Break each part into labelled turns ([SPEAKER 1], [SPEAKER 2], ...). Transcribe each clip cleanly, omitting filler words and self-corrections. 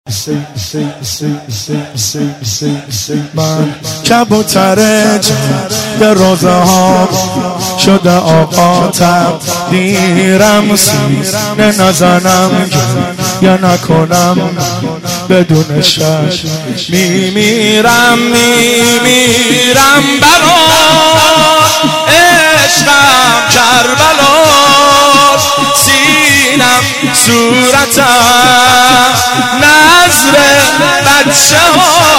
[SPEAKER 1] من کبوتر جنگ روزه ها شده آقا تقدیرم، سینه نزنم یا نکنم بدون شک میمیرم برات، عشقم کربلاست، سینم صورتم نظر بچه ها،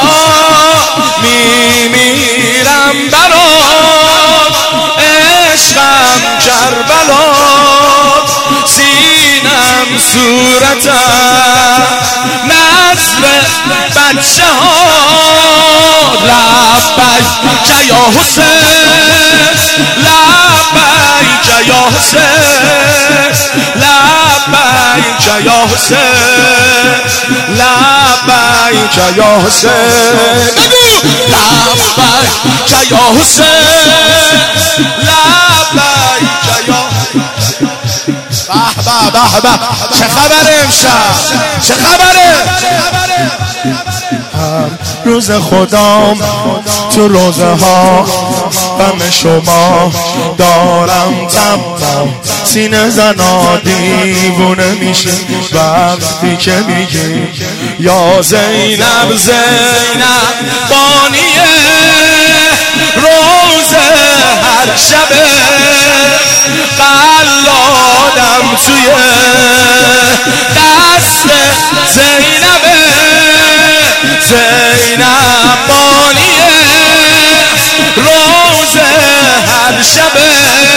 [SPEAKER 1] میمیرم برات، عشقم کربلاست، سینم صورتم نظر بچه ها، لبیک یا حسین، لبیک یا حسین، لبیک یا حسین، لبیک یا حسین، لبیک یا حسین، لبیک یا به چه خبره امشب، چه خبره؟ روز خدام تو روزه ها غم شما دارم، تمام سینه زنا دیوونه میشه وقتی که میگی یا زینب زینب بانیه، روزه هر شبه قلادم توی دست زینبه، زینب بانیه، روزه هر شبه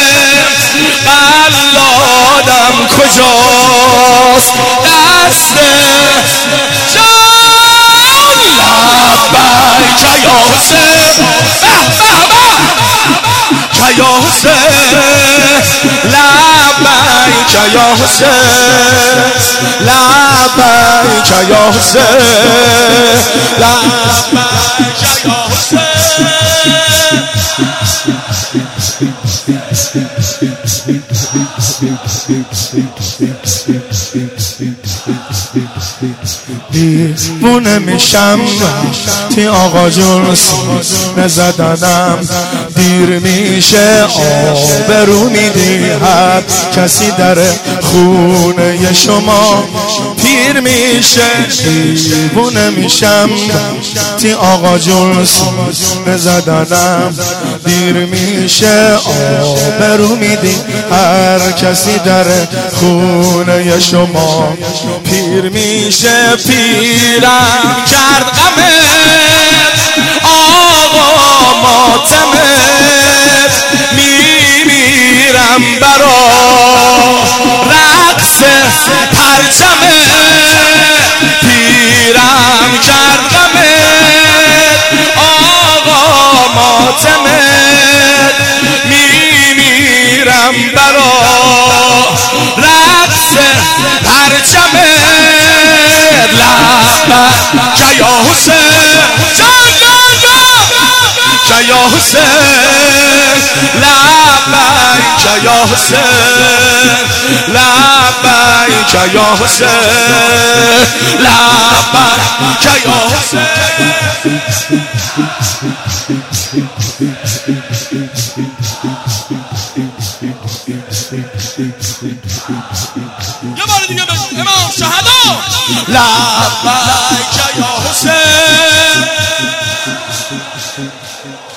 [SPEAKER 1] قلادم کجاست دست جان، لبیک یا حسین، یا حسین، لبیک یا حسین، لبیک یا حسین، لبیک یا دیوونه میشم تی آقا جون، سینه زدنم دیر میشه، آبرو میدی هر کسی در خونه شما پیر میشه، دیوونه میشم تی آقا جون، سینه زدنم دیر میشه، آبرو میدی هر کسی در خونه شما پیر میشه، پیرم کرد غمت آقا ماتمت، میمیرم برا رقص پرچمت، پیرم کرد غمت آقا ماتمت، میمیرم برا رقص پرچمت، لبیک یا حسین، یا حسین، لبیک یا حسین، لبیک یا حسین، لبیک یا حسین. یه بار دیگه بگو امام شهدا، لبیک یا حسین.